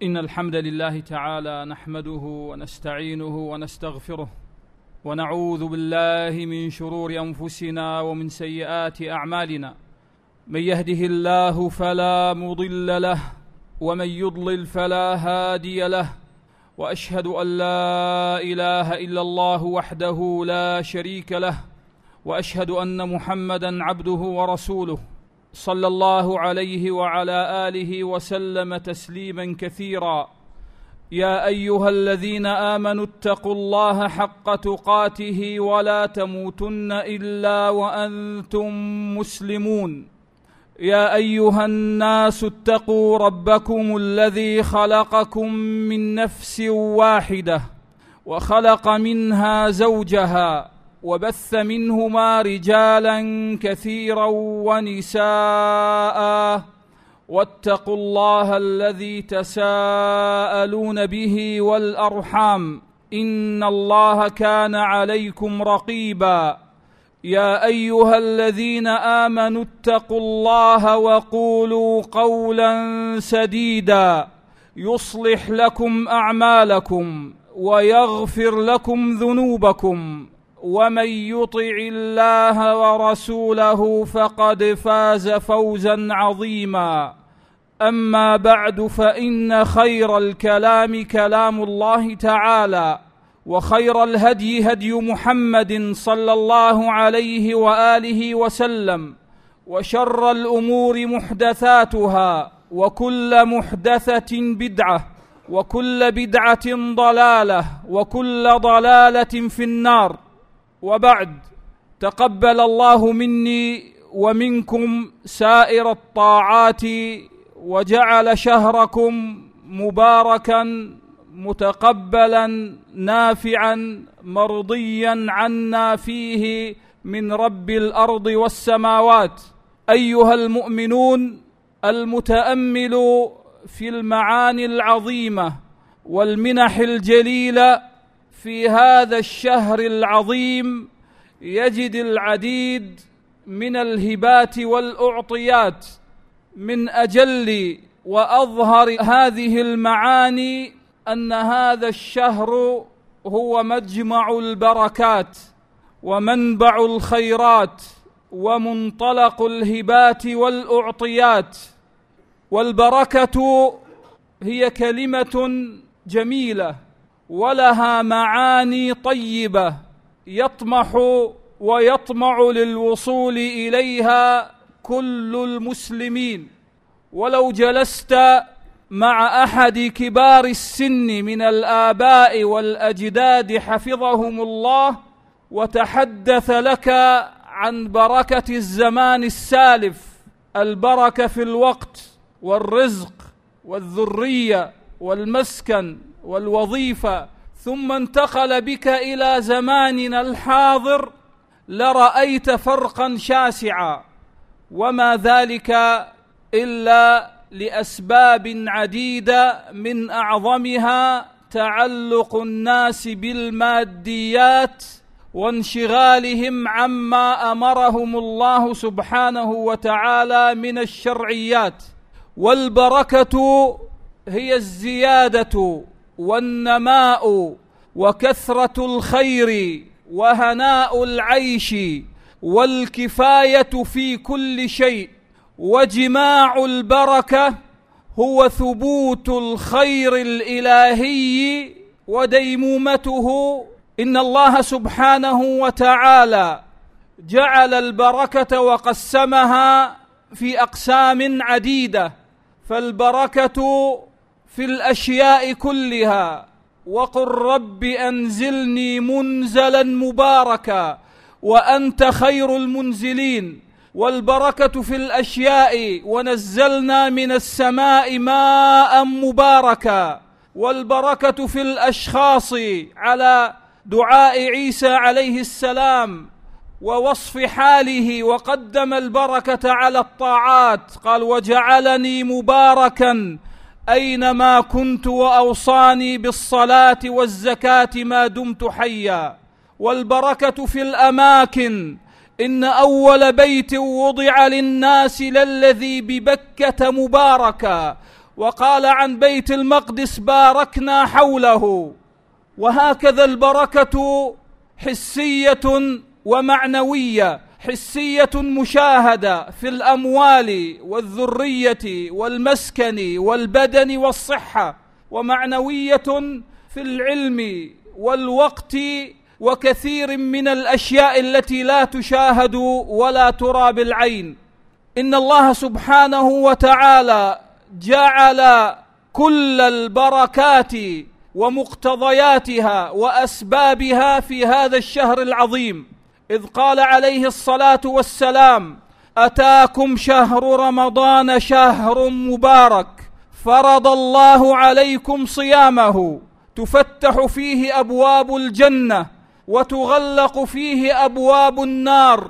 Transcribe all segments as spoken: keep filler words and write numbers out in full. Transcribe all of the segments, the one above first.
إن الحمد لله تعالى نحمده ونستعينه ونستغفره ونعوذ بالله من شرور أنفسنا ومن سيئات أعمالنا. من يهده الله فلا مضل له ومن يضلل فلا هادي له، وأشهد أن لا إله إلا الله وحده لا شريك له، وأشهد أن محمدًا عبده ورسوله صلى الله عليه وعلى آله وسلم تسليمًا كثيرًا. يا أيها الذين آمنوا اتقوا الله حق تقاته ولا تموتن إلا وأنتم مسلمون. يا أيها الناس اتقوا ربكم الذي خلقكم من نفس واحدة وخلق منها زوجها وبث منهما رجالا كثيرا ونساء، واتقوا الله الذي تساءلون به والأرحام إن الله كان عليكم رقيبا. يا أيها الذين آمنوا اتقوا الله وقولوا قولا سديدا يصلح لكم أعمالكم ويغفر لكم ذنوبكم، ومن يطع الله ورسوله فقد فاز فوزا عظيما. أما بعد، فإن خير الكلام كلام الله تعالى، وخير الهدي هدي محمد صلى الله عليه وآله وسلم، وشر الأمور محدثاتها، وكل محدثة بدعة، وكل بدعة ضلالة، وكل ضلالة في النار. وبعد، تقبل الله مني ومنكم سائر الطاعات، وجعل شهركم مباركا متقبلا نافعا مرضيا عنا فيه من رب الأرض والسماوات. أيها المؤمنون، المتأمل في المعاني العظيمة والمنح الجليلة في هذا الشهر العظيم يجد العديد من الهبات والأعطيات. من أجل وأظهر هذه المعاني أن هذا الشهر هو مجمع البركات ومنبع الخيرات ومنطلق الهبات والأعطيات. والبركة هي كلمة جميلة ولها معاني طيبة يطمح ويطمع للوصول إليها كل المسلمين. ولو جلست مع أحد كبار السن من الآباء والأجداد حفظهم الله وتحدث لك عن بركة الزمان السالف، البركة في الوقت والرزق والذرية والمسكن والوظيفة، ثم انتقل بك إلى زماننا الحاضر، لرأيت فرقا شاسعا، وما ذلك إلا لأسباب عديدة، من أعظمها تعلق الناس بالماديات وانشغالهم عما أمرهم الله سبحانه وتعالى من الشرعيات. والبركة هي الزيادة والنماء وكثرة الخير وهناء العيش والكفاية في كل شيء. وجماع البركة هو ثبوت الخير الإلهي وديمومته. إن الله سبحانه وتعالى جعل البركة وقسمها في أقسام عديدة، فالبركة في الأشياء كلها. وقل رب أنزلني منزلا مباركا وأنت خير المنزلين. والبركة في الأشياء، ونزلنا من السماء ماء مباركا. والبركة في الأشخاص، على دعاء عيسى عليه السلام ووصف حاله، وقدم البركة على الطاعات، قال وجعلني مباركا أينما كنت وأوصاني بالصلاة والزكاة ما دمت حيا. والبركة في الأماكن، إن أول بيت وضع للناس للذي ببكة مباركا وقال عن بيت المقدس باركنا حوله. وهكذا البركة حسية ومعنوية، حسية مشاهدة في الأموال والذرية والمسكن والبدن والصحة، ومعنوية في العلم والوقت وكثير من الأشياء التي لا تشاهد ولا ترى بالعين. إن الله سبحانه وتعالى جعل كل البركات ومقتضياتها وأسبابها في هذا الشهر العظيم، إذ قال عليه الصلاة والسلام: أتاكم شهر رمضان شهر مبارك فرض الله عليكم صيامه، تفتح فيه أبواب الجنة وتغلق فيه أبواب النار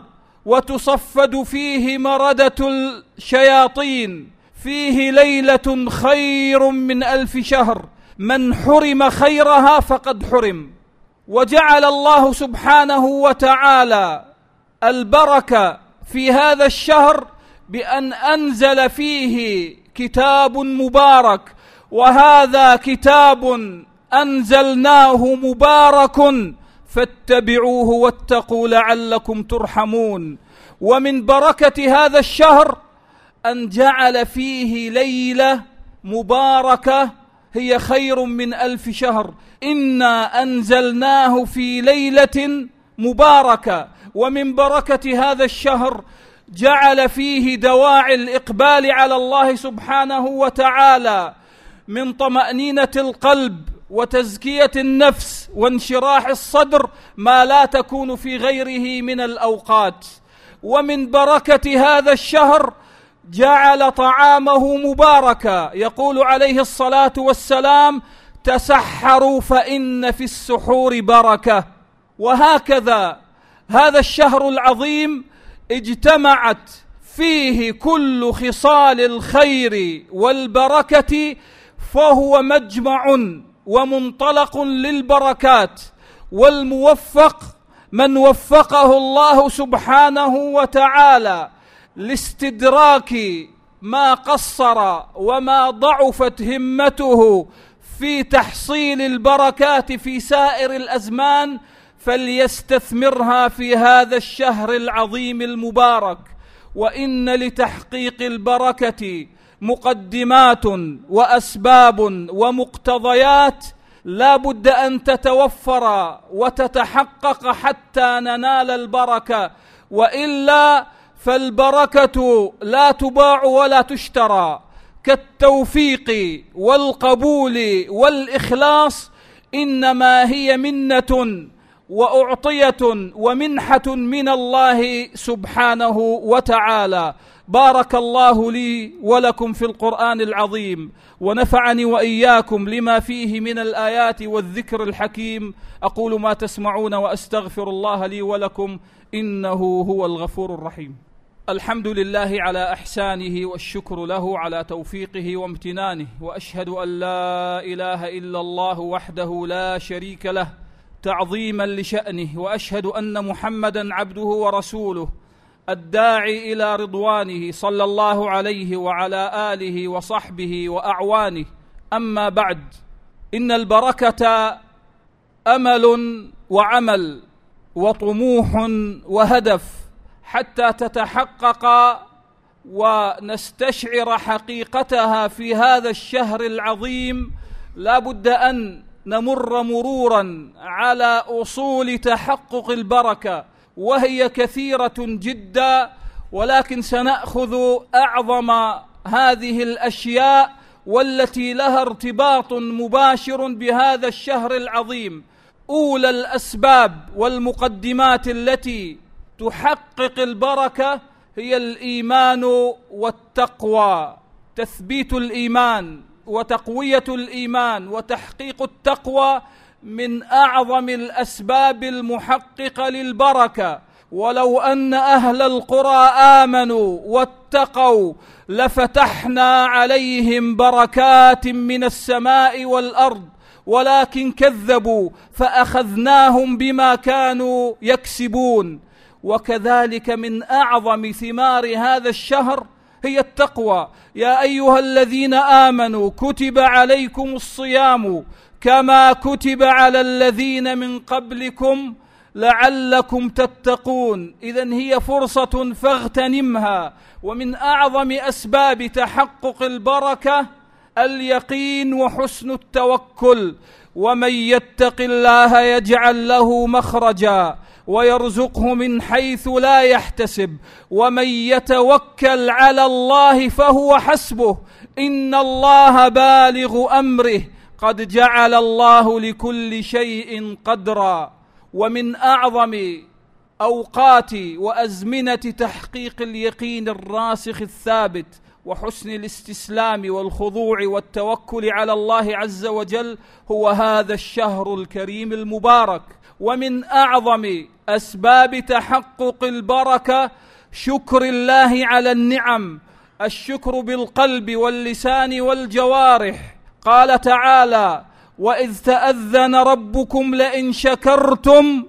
وتصفد فيه مردة الشياطين، فيه ليلة خير من ألف شهر، من حرم خيرها فقد حرم. وجعل الله سبحانه وتعالى البركة في هذا الشهر بأن أنزل فيه كتاب مبارك، وهذا كتاب أنزلناه مبارك فاتبعوه واتقوا لعلكم ترحمون. ومن بركة هذا الشهر أن جعل فيه ليلة مباركة هي خير من ألف شهر، إنا أنزلناه في ليلة مباركة. ومن بركة هذا الشهر جعل فيه دواعي الإقبال على الله سبحانه وتعالى من طمأنينة القلب وتزكية النفس وانشراح الصدر ما لا تكون في غيره من الأوقات. ومن بركة هذا الشهر جعل طعامه مباركا، يقول عليه الصلاة والسلام: تسحروا فإن في السحور بركة. وهكذا هذا الشهر العظيم اجتمعت فيه كل خصال الخير والبركة، فهو مجمع ومنطلق للبركات. والموفق من وفقه الله سبحانه وتعالى لاستدراك ما قصر وما ضعفت همته في تحصيل البركات في سائر الأزمان، فليستثمرها في هذا الشهر العظيم المبارك. وإن لتحقيق البركة مقدمات وأسباب ومقتضيات لا بد أن تتوفر وتتحقق حتى ننال البركة، وإلا فالبركة لا تباع ولا تشترى. كالتوفيق والقبول والإخلاص إنما هي منة وأعطية ومنحة من الله سبحانه وتعالى. بارك الله لي ولكم في القرآن العظيم، ونفعني وإياكم لما فيه من الآيات والذكر الحكيم. أقول ما تسمعون وأستغفر الله لي ولكم، إنه هو الغفور الرحيم. الحمد لله على إحسانه، والشكر له على توفيقه وامتنانه، وأشهد أن لا إله إلا الله وحده لا شريك له تعظيما لشأنه، وأشهد أن محمدا عبده ورسوله الداعي إلى رضوانه، صلى الله عليه وعلى آله وصحبه وأعوانه. أما بعد، إن البركة أمل وعمل وطموح وهدف حتى تتحقق ونستشعر حقيقتها في هذا الشهر العظيم. لا بد أن نمر مرورا على أصول تحقق البركة، وهي كثيرة جدا، ولكن سنأخذ أعظم هذه الأشياء والتي لها ارتباط مباشر بهذا الشهر العظيم. أولى الأسباب والمقدمات التي تحقق البركة هي الإيمان والتقوى، تثبيت الإيمان وتقوية الإيمان وتحقيق التقوى من أعظم الأسباب المحققة للبركة. ولو أن أهل القرى آمنوا واتقوا لفتحنا عليهم بركات من السماء والأرض، ولكن كذبوا فأخذناهم بما كانوا يكسبون. وكذلك من أعظم ثمار هذا الشهر هي التقوى. يا أيها الذين آمنوا كتب عليكم الصيام كما كتب على الذين من قبلكم لعلكم تتقون. إذن هي فرصة فاغتنمها. ومن أعظم أسباب تحقق البركة اليقين وحسن التوكل. ومن يتق الله يجعل له مخرجا ويرزقه من حيث لا يحتسب ومن يتوكل على الله فهو حسبه إن الله بالغ أمره قد جعل الله لكل شيء قدرا. ومن أعظم أوقات وأزمنة تحقيق اليقين الراسخ الثابت وحسن الاستسلام والخضوع والتوكل على الله عز وجل هو هذا الشهر الكريم المبارك. ومن أعظم أسباب تحقق البركة شكر الله على النعم، الشكر بالقلب واللسان والجوارح. قال تعالى: وإذ تأذن ربكم لئن شكرتم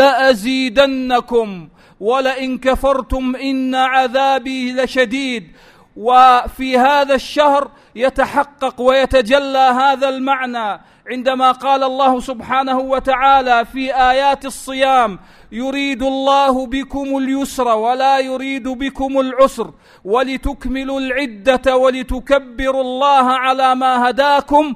لأزيدنكم ولئن كفرتم إن عذابي لشديد. وفي هذا الشهر يتحقق ويتجلى هذا المعنى عندما قال الله سبحانه وتعالى في آيات الصيام: يريد الله بكم اليسر ولا يريد بكم العسر ولتكملوا العدة ولتكبروا الله على ما هداكم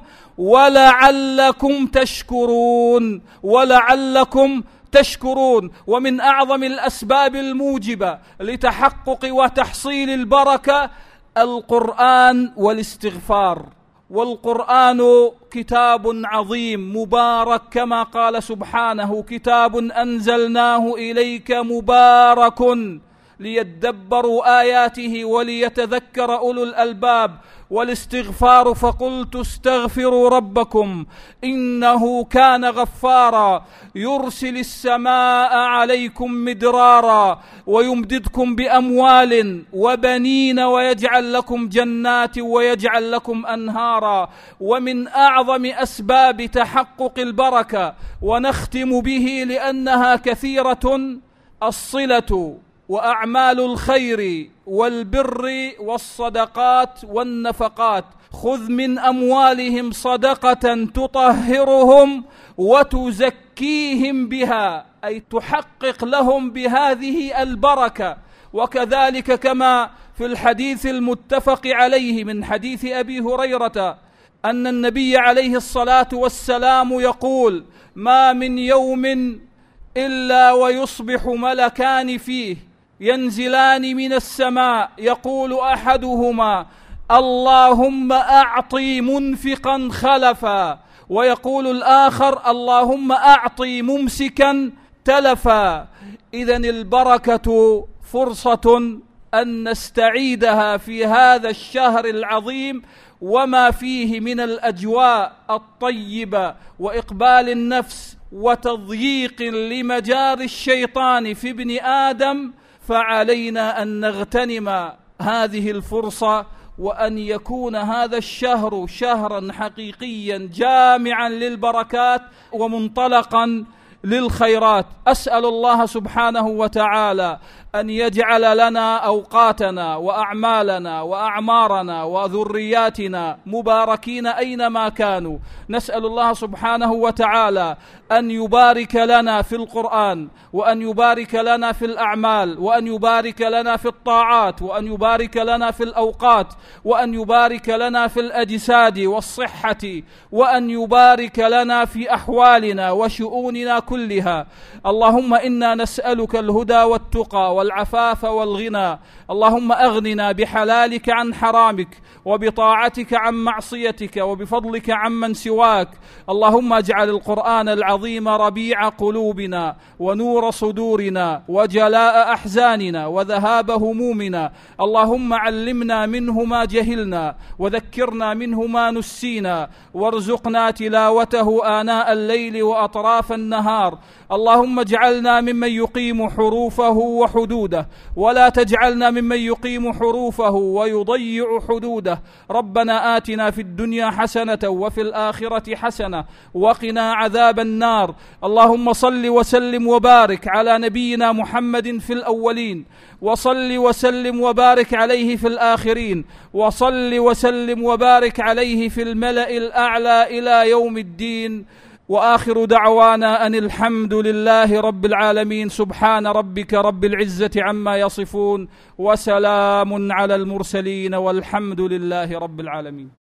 ولعلكم تشكرون ولعلكم تشكرون. ومن أعظم الأسباب الموجبة لتحقق وتحصيل البركة القرآن والاستغفار. والقرآن كتاب عظيم مبارك كما قال سبحانه: كتاب أنزلناه إليك مبارك ليدبروا آياته وليتذكر أولو الألباب. والاستغفار: فقلت استغفروا ربكم إنه كان غفارا يرسل السماء عليكم مدرارا ويمددكم بأموال وبنين ويجعل لكم جنات ويجعل لكم أنهارا. ومن أعظم أسباب تحقق البركة ونختم به لأنها كثيرة الصلة وأعمال الخير والبر والصدقات والنفقات. خذ من أموالهم صدقة تطهرهم وتزكيهم بها، أي تحقق لهم بهذه البركة. وكذلك كما في الحديث المتفق عليه من حديث أبي هريرة أن النبي عليه الصلاة والسلام يقول: ما من يوم إلا ويصبح ملكان فيه ينزلان من السماء يقول أحدهما: اللهم أعطي منفقا خلفا، ويقول الآخر: اللهم أعطي ممسكا تلفا. إذن البركة فرصة أن نستعيدها في هذا الشهر العظيم وما فيه من الأجواء الطيبة وإقبال النفس وتضييق لمجار الشيطان في ابن آدم. فعلينا أن نغتنم هذه الفرصة وأن يكون هذا الشهر شهرا حقيقيا جامعا للبركات ومنطلقا للخيرات. أسأل الله سبحانه وتعالى أن يجعل لنا أوقاتنا وأعمالنا وأعمارنا وذرياتنا مباركين أينما كانوا. نسأل الله سبحانه وتعالى أن يبارك لنا في القرآن، وأن يبارك لنا في الأعمال، وأن يبارك لنا في الطاعات، وأن يبارك لنا في الأوقات، وأن يبارك لنا في الأجساد والصحة، وأن يبارك لنا في أحوالنا وشؤوننا كلها. اللهم إنا نسألك الهدى والتقى والعفاف والغنى. اللهم أغننا بحلالك عن حرامك وبطاعتك عن معصيتك وبفضلك عمن سواك. اللهم اجعل القرآن العظيم ربيع قلوبنا ونور صدورنا وجلاء أحزاننا وذهاب همومنا. اللهم علمنا منه ما جهلنا وذكرنا منه ما نسينا، وارزقنا تلاوته آناء الليل وأطراف النهار النار. اللهم اجعلنا ممن يقيم حروفه وحدوده، ولا تجعلنا ممن يقيم حروفه ويضيع حدوده. ربنا آتنا في الدنيا حسنة وفي الآخرة حسنة وقنا عذاب النار. اللهم صل وسلم وبارك على نبينا محمد في الأولين، وصل وسلم وبارك عليه في الآخرين، وصل وسلم وبارك عليه في الملأ الأعلى إلى يوم الدين. وآخر دعوانا أن الحمد لله رب العالمين. سبحان ربك رب العزة عما يصفون، وسلام على المرسلين، والحمد لله رب العالمين.